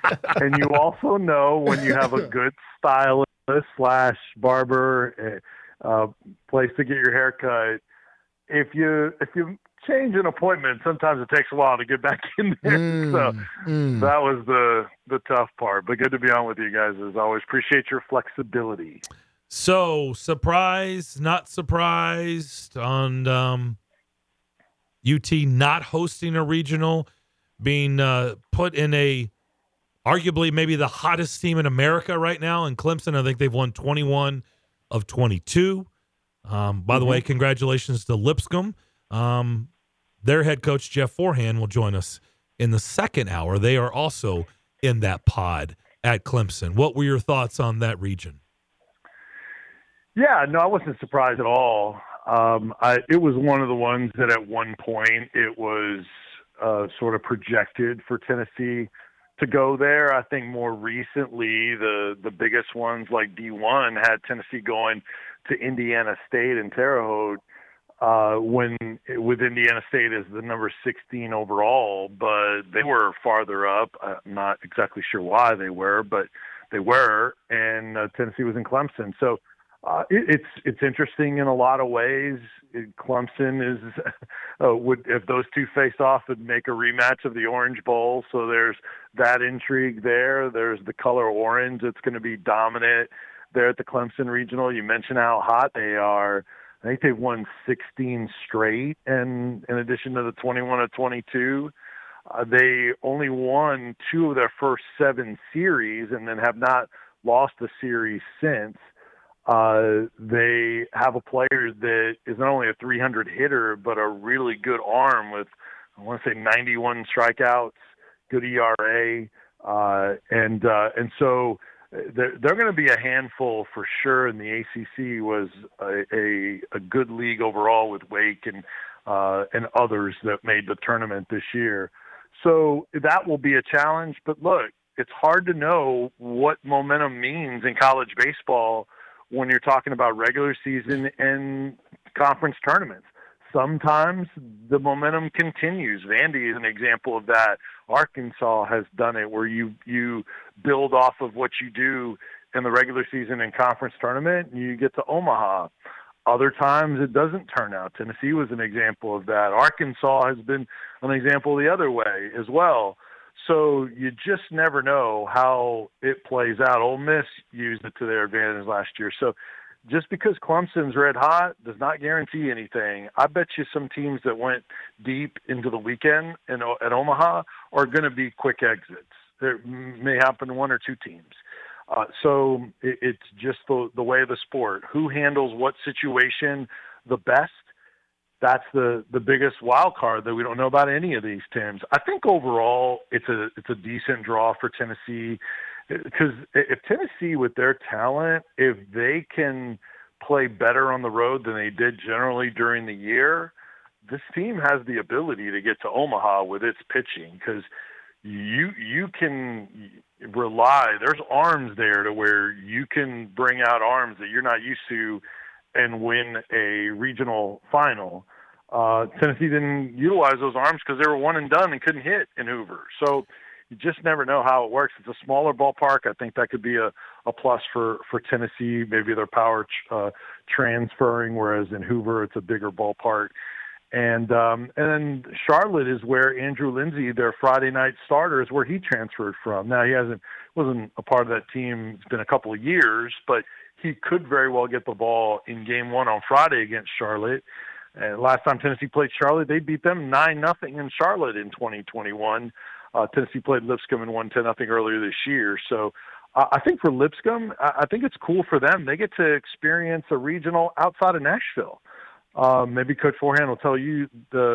And you also know when you have a good stylist / barber place to get your hair cut. If you change an appointment, sometimes it takes a while to get back in there. So that was the tough part. But good to be on with you guys as always. Appreciate your flexibility. So, surprised, not surprised on UT not hosting a regional, being put in a arguably maybe the hottest team in America right now in Clemson. I think they've won 21 of 22. By the way, congratulations to Lipscomb. Their head coach, Jeff Forehand, will join us in the second hour. They are also in that pod at Clemson. What were your thoughts on that region? Yeah, no, I wasn't surprised at all. It was one of the ones that at one point it was sort of projected for Tennessee to go there. I think more recently the biggest ones like D1 had Tennessee going to Indiana State and Terre Haute with Indiana State as the number 16 overall, but they were farther up. I'm not exactly sure why they were, but they were, and Tennessee was in Clemson. So it's interesting in a lot of ways. Clemson is would, if those two face off, would make a rematch of the Orange Bowl. So there's that intrigue there. There's the color orange that's going to be dominant there at the Clemson Regional. You mentioned how hot they are. I think they've won 16 straight, and in addition to the 21 of 22, they only won 2 of their first 7 series, and then have not lost a series since. They have a player that is not only a 300 hitter, but a really good arm with, I want to say 91 strikeouts, good ERA. And so they're going to be a handful for sure. And the ACC was a good league overall with Wake and others that made the tournament this year. So that will be a challenge, but look, it's hard to know what momentum means in college baseball when you're talking about regular season and conference tournaments. Sometimes the momentum continues. Vandy is an example of that. Arkansas has done it where you build off of what you do in the regular season and conference tournament, and you get to Omaha. Other times it doesn't turn out. Tennessee was an example of that. Arkansas has been an example the other way as well. So you just never know how it plays out. Ole Miss used it to their advantage last year. So just because Clemson's red hot does not guarantee anything. I bet you some teams that went deep into the weekend at Omaha are going to be quick exits. There may happen to 1 or 2 teams. So it's just the way of the sport. Who handles what situation the best? That's the biggest wild card that we don't know about any of these teams. I think overall it's a decent draw for Tennessee, because if Tennessee with their talent, if they can play better on the road than they did generally during the year, this team has the ability to get to Omaha with its pitching, because you can rely. There's arms there to where you can bring out arms that you're not used to and win a regional final. Tennessee didn't utilize those arms because they were one and done and couldn't hit in Hoover. So you just never know how it works. It's a smaller ballpark. I think that could be a plus for Tennessee. Maybe their power transferring, whereas in Hoover it's a bigger ballpark. And then Charlotte is where Andrew Lindsay, their Friday night starter, is where he transferred from. Now wasn't a part of that team. It's been a couple of years, but he could very well get the ball in Game 1 on Friday against Charlotte. And last time Tennessee played Charlotte, they beat them 9-0 in Charlotte in 2021. Tennessee played Lipscomb and won 10-0 earlier this year. So I think for Lipscomb, I think it's cool for them. They get to experience a regional outside of Nashville. Maybe Coach Forehand will tell you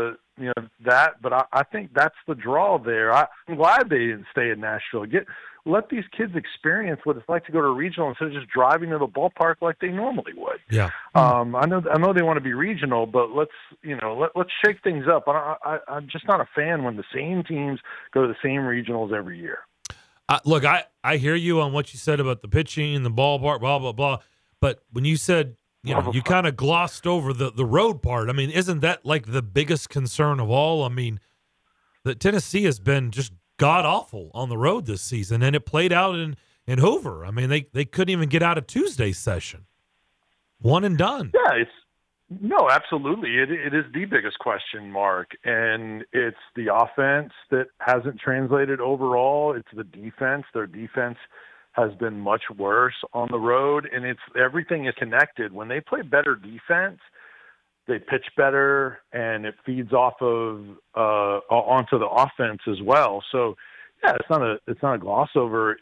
that, but I think that's the draw there. I'm glad they didn't stay in Nashville. Let these kids experience what it's like to go to a regional instead of just driving to the ballpark like they normally would. Yeah. I know they want to be regional, but let's shake things up. I'm just not a fan when the same teams go to the same regionals every year. Look, I hear you on what you said about the pitching and the ballpark, blah, blah, blah. But when you said, you kind of glossed over the road part. I mean, isn't that like the biggest concern of all? I mean, the Tennessee has been just god-awful on the road this season, and it played out in Hoover. I mean, they couldn't even get out of Tuesday's session. One and done. Yeah, no, absolutely. It is the biggest question mark, and it's the offense that hasn't translated overall. It's the defense. Their defense has been much worse on the road, and everything is connected. When they play better defense, they pitch better, and it feeds off of onto the offense as well. So, yeah, it's not a gloss over.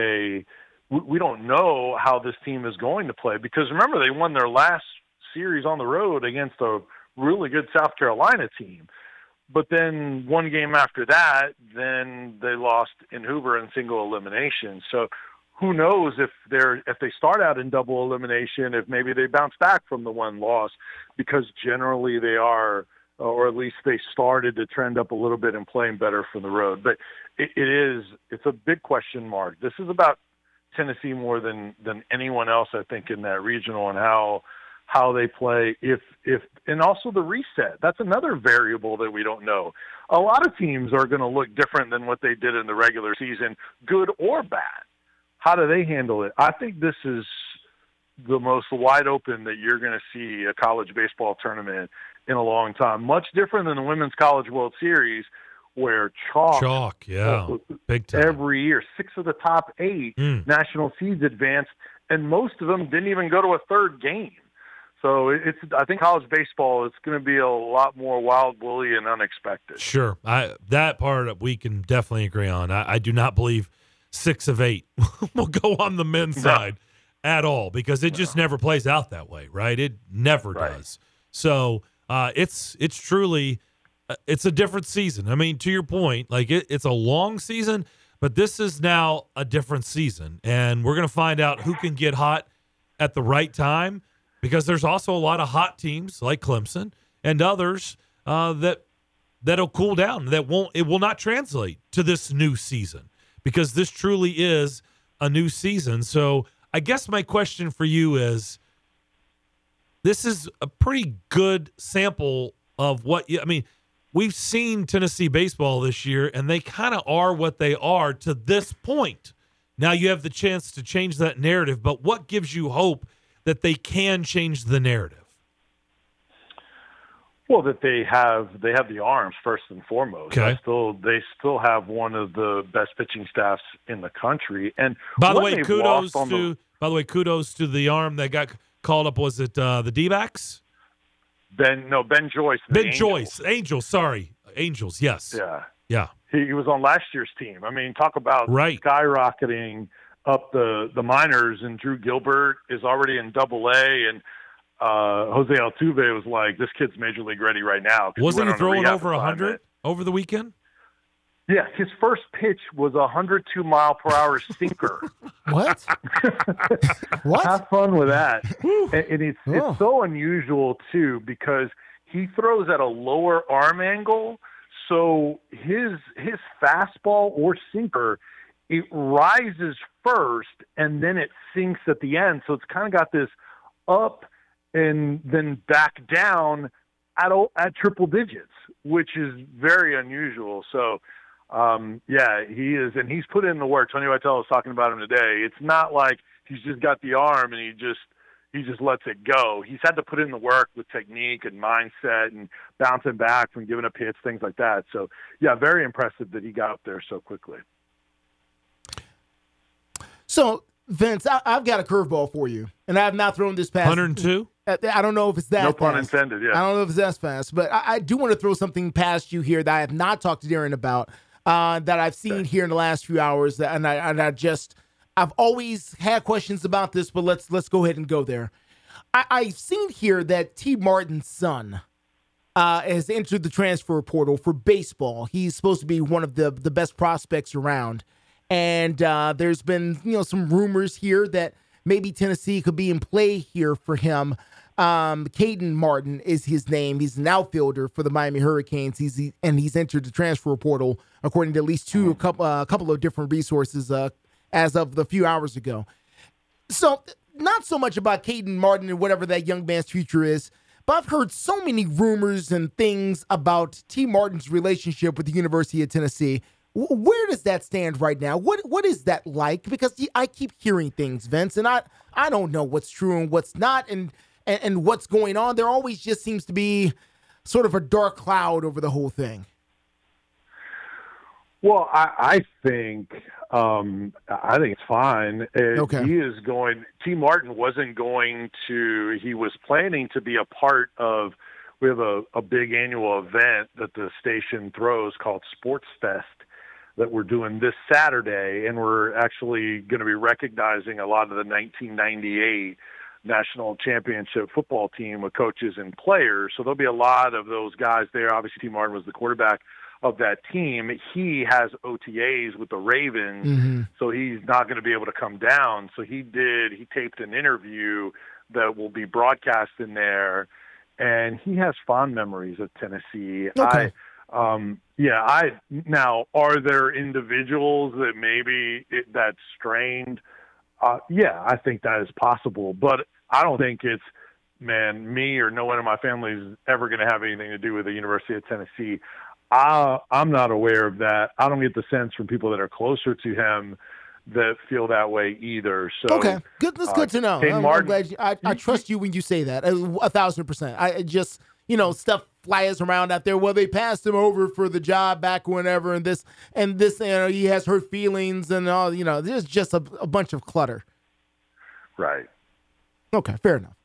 We don't know how this team is going to play, because remember, they won their last series on the road against a really good South Carolina team. But then one game after that, then they lost in Hoover in single elimination. So who knows if they start out in double elimination, if maybe they bounce back from the one loss, because generally they are, or at least they started to trend up a little bit and playing better from the road. But it's a big question mark. This is about Tennessee more than anyone else, I think, in that regional, and how they play, and also the reset. That's another variable that we don't know. A lot of teams are going to look different than what they did in the regular season, good or bad. How do they handle it? I think this is the most wide open that you're going to see a college baseball tournament in a long time. Much different than the Women's College World Series, where chalk, yeah, big time. Every year, 6 of the top 8 national seeds advanced, and most of them didn't even go to a third game. So I think college baseball is going to be a lot more wild, woolly, and unexpected. Sure, that part we can definitely agree on. I do not believe 6 of 8 will go on the men's side at all, because it just never plays out that way, right? It never does. So it's truly it's a different season. I mean, to your point, like it's a long season, but this is now a different season, and we're going to find out who can get hot at the right time. Because there's also a lot of hot teams like Clemson and others that'll cool down. It will not translate to this new season, because this truly is a new season. So I guess my question for you is, this is a pretty good sample of we've seen Tennessee baseball this year, and they kind of are what they are to this point. Now you have the chance to change that narrative, but what gives you hope that they can change the narrative? Well, that they have the arms first and foremost. Okay. They still have one of the best pitching staffs in the country. And by the way, kudos to the arm that got called up. Was it the D-backs? Ben Joyce. Angels. Sorry, Angels. Yes. Yeah. He was on last year's team. I mean, talk about skyrocketing up the minors, and Drew Gilbert is already in Double-A, and Jose Altuve was like, this kid's major league ready right now. Wasn't he throwing over 100 over the weekend? Yeah, his first pitch was a 102-mile-per-hour sinker. What? What? Have fun with that. And it's so unusual, too, because he throws at a lower arm angle, so his fastball or sinker, it rises first and then it sinks at the end. So it's kind of got this up and then back down at triple digits, which is very unusual. So, he is, and he's put in the work. Tony Vitello was talking about him today. It's not like he's just got the arm and he just lets it go. He's had to put in the work with technique and mindset and bouncing back from giving up hits, things like that. So, yeah, very impressive that he got up there so quickly. So, Vince, I've got a curveball for you, and I have not thrown this past. 102? I don't know if it's that fast. No pun intended, yeah. I don't know if it's that fast, but I do want to throw something past you here that I have not talked to Darren about, that I've seen here in the last few hours, and I've always had questions about this, but let's go ahead and go there. I've seen here that T. Martin's son has entered the transfer portal for baseball. He's supposed to be one of the best prospects around. And there's been, some rumors here that maybe Tennessee could be in play here for him. Caden Martin is his name. He's an outfielder for the Miami Hurricanes. He's entered the transfer portal, according to at least a couple of different resources as of a few hours ago. So not so much about Caden Martin and whatever that young man's future is, but I've heard so many rumors and things about T. Martin's relationship with the University of Tennessee. Where does that stand right now? What is that like? Because I keep hearing things, Vince, and I don't know what's true and what's not, and what's going on. There always just seems to be sort of a dark cloud over the whole thing. Well, I think it's fine. Okay. T. Martin wasn't going to. He was planning to be a part of. We have a big annual event that the station throws called Sports Fest that we're doing this Saturday, and we're actually going to be recognizing a lot of the 1998 national championship football team with coaches and players. So there'll be a lot of those guys there. Obviously, T. Martin was the quarterback of that team. He has OTAs with the Ravens, so he's not going to be able to come down. So he taped an interview that will be broadcast in there, and he has fond memories of Tennessee. Okay. Now, are there individuals that maybe that's strained? I think that is possible, but I don't think it's, me or no one in my family is ever going to have anything to do with the University of Tennessee. I'm not aware of that. I don't get the sense from people that are closer to him that feel that way either. So okay, good. That's good to know. I'm glad I trust you when you say that 1,000%. I just stuff flies around out there. Well, they passed him over for the job back whenever, and this. He has hurt feelings and all. There's just a bunch of clutter. Right. Okay, fair enough.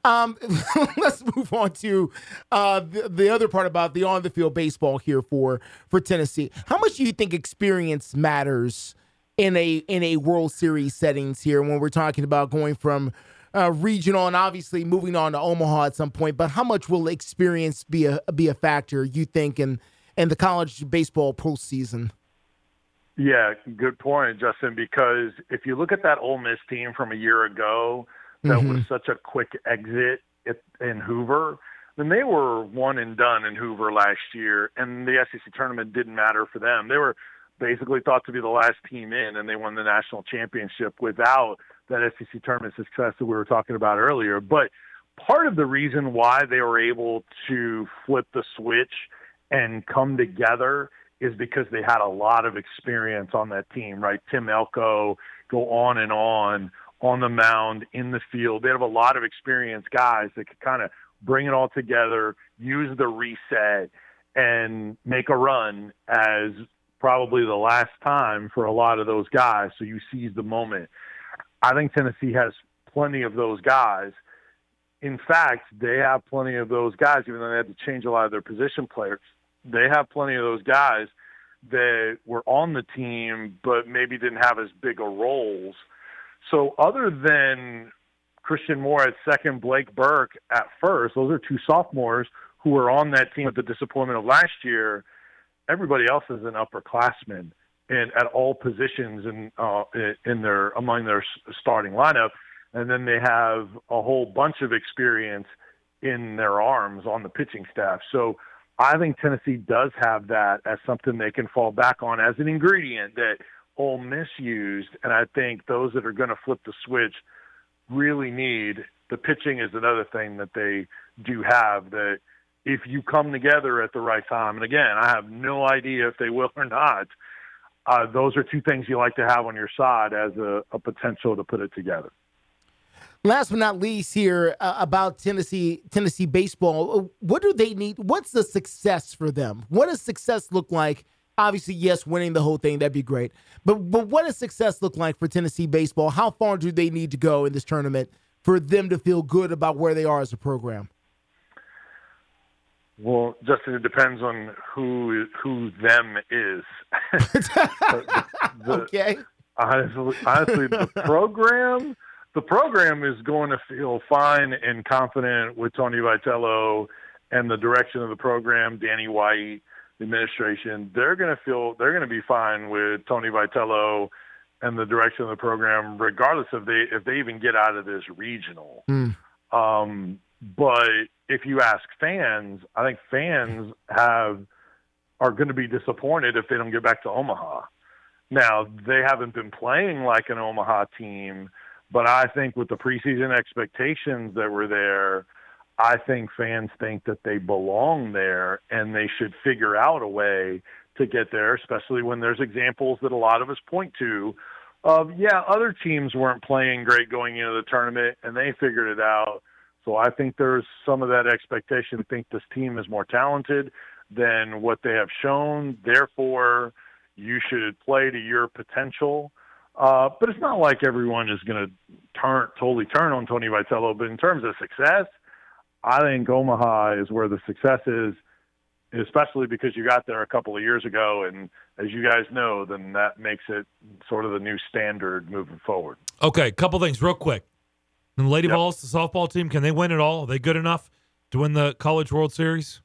Let's move on to the other part about the on-the-field baseball here for Tennessee. How much do you think experience matters in a World Series settings here when we're talking about going from regional and obviously moving on to Omaha at some point? But how much will experience be a factor, you think, in the college baseball postseason? Yeah, good point, Justin, because if you look at that Ole Miss team from a year ago, that was such a quick exit in Hoover, then they were one and done in Hoover last year, and the SEC tournament didn't matter for them. They were basically thought to be the last team in, and they won the national championship without that SEC tournament success that we were talking about earlier. But part of the reason why they were able to flip the switch and come together is because they had a lot of experience on that team, right? Tim Elko, go on the mound, in the field. They have a lot of experienced guys that could kind of bring it all together, use the reset, and make a run as probably the last time for a lot of those guys. So you seize the moment. I think Tennessee has plenty of those guys. In fact, they have plenty of those guys, even though they had to change a lot of their position players. They have plenty of those guys that were on the team but maybe didn't have as big a roles. So other than Christian Moore at second, Blake Burke at first, those are two sophomores who were on that team with the disappointment of last year. Everybody else is an upperclassman at all positions among their starting lineup, and then they have a whole bunch of experience in their arms on the pitching staff. So I think Tennessee does have that as something they can fall back on as an ingredient that Ole Miss used, and I think those that are going to flip the switch really need. The pitching is another thing that they do have, that if you come together at the right time, and again, I have no idea if they will or not, those are two things you like to have on your side as a potential to put it together. Last but not least here about Tennessee baseball, what do they need? What's the success for them? What does success look like? Obviously, yes, winning the whole thing, that'd be great. But what does success look like for Tennessee baseball? How far do they need to go in this tournament for them to feel good about where they are as a program? Well, Justin, it depends on who them is. Okay. Honestly, the program is going to feel fine and confident with Tony Vitello and the direction of the program, Danny White, the administration. They're going to be fine with Tony Vitello and the direction of the program, regardless of if they even get out of this regional. But if you ask fans, I think fans are going to be disappointed if they don't get back to Omaha. Now, they haven't been playing like an Omaha team, but I think with the preseason expectations that were there, I think fans think that they belong there and they should figure out a way to get there, especially when there's examples that a lot of us point to of, other teams weren't playing great going into the tournament, and they figured it out. So I think there's some of that expectation. I think this team is more talented than what they have shown. Therefore, you should play to your potential. But it's not like everyone is going to totally turn on Tony Vitello. But in terms of success, I think Omaha is where the success is, especially because you got there a couple of years ago. And as you guys know, then that makes it sort of the new standard moving forward. Okay, a couple things real quick. And the Lady Vols, the softball team, can they win it all? Are they good enough to win the College World Series?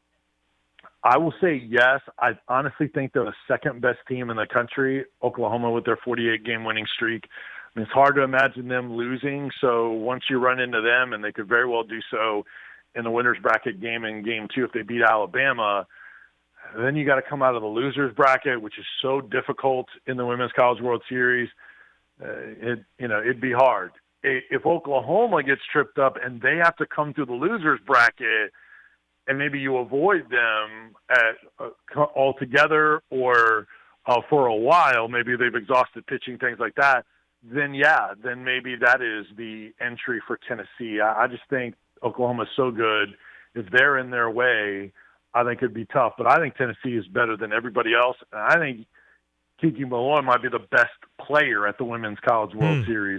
I will say yes. I honestly think they're the second best team in the country, Oklahoma, with their 48-game winning streak. I mean, it's hard to imagine them losing. So once you run into them, and they could very well do so in the winner's bracket game in Game 2 if they beat Alabama, then you got to come out of the loser's bracket, which is so difficult in the Women's College World Series. It'd be hard. If Oklahoma gets tripped up and they have to come through the loser's bracket, and maybe you avoid them altogether or for a while, maybe they've exhausted pitching, things like that, then maybe that is the entry for Tennessee. I just think Oklahoma's so good. If they're in their way, I think it'd be tough. But I think Tennessee is better than everybody else. And I think Kiki Malloy might be the best player at the Women's College World Series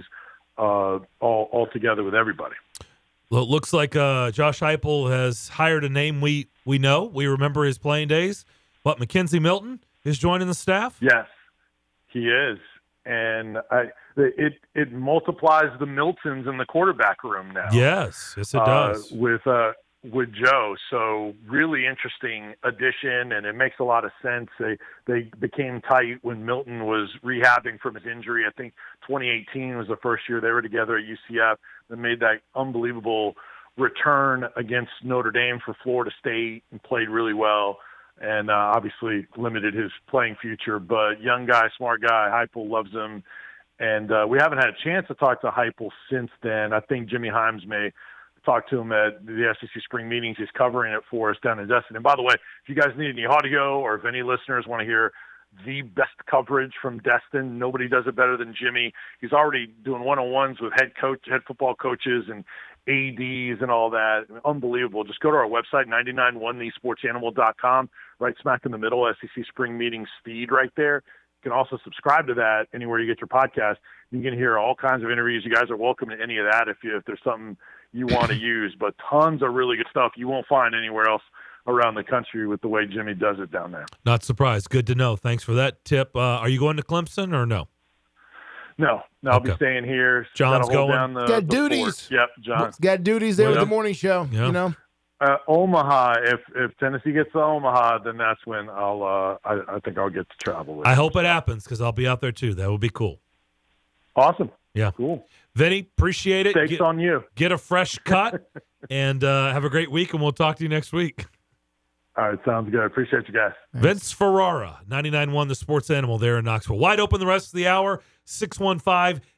all together with everybody. Well, it looks like Josh Heupel has hired a name we know. We remember his playing days. What, Mackenzie Milton is joining the staff? Yes, he is. And it multiplies the Miltons in the quarterback room now. Yes, it does. With Joe. So really interesting addition, and it makes a lot of sense. They became tight when Milton was rehabbing from his injury. I think 2018 was the first year they were together at UCF. They made that unbelievable return against Notre Dame for Florida State and played really well, and obviously limited his playing future. But young guy, smart guy, Heupel loves him. And we haven't had a chance to talk to Heupel since then. I think Jimmy Himes may talk to him at the SEC spring meetings. He's covering it for us down in Destin. And by the way, if you guys need any audio or if any listeners want to hear the best coverage from Destin, nobody does it better than Jimmy. He's already doing one-on-ones with head football coaches and ADs and all that. Unbelievable. Just go to our website, 991thesportsanimal.com, right smack in the middle, SEC spring meetings feed right there. You can also subscribe to that anywhere you get your podcast. You can hear all kinds of interviews. You guys are welcome to any of that if there's something you want to use, but tons of really good stuff you won't find anywhere else around the country with the way Jimmy does it down there. Not surprised. Good to know. Thanks for that tip. Are you going to Clemson or no? No, I'll be staying here. John's going. Got duties. Fort. Yep, John's got duties there with the morning show. Yep. You know, Omaha. If Tennessee gets to Omaha, then that's when I think I'll get to travel with. I hope it happens because I'll be out there too. That would be cool. Awesome. Yeah. Cool. Vinny, appreciate it. Thanks on you. Get a fresh cut and have a great week, and we'll talk to you next week. All right, sounds good. Appreciate you guys. Vince Ferrara, 99.1 The Sports Animal there in Knoxville. Wide open the rest of the hour, 615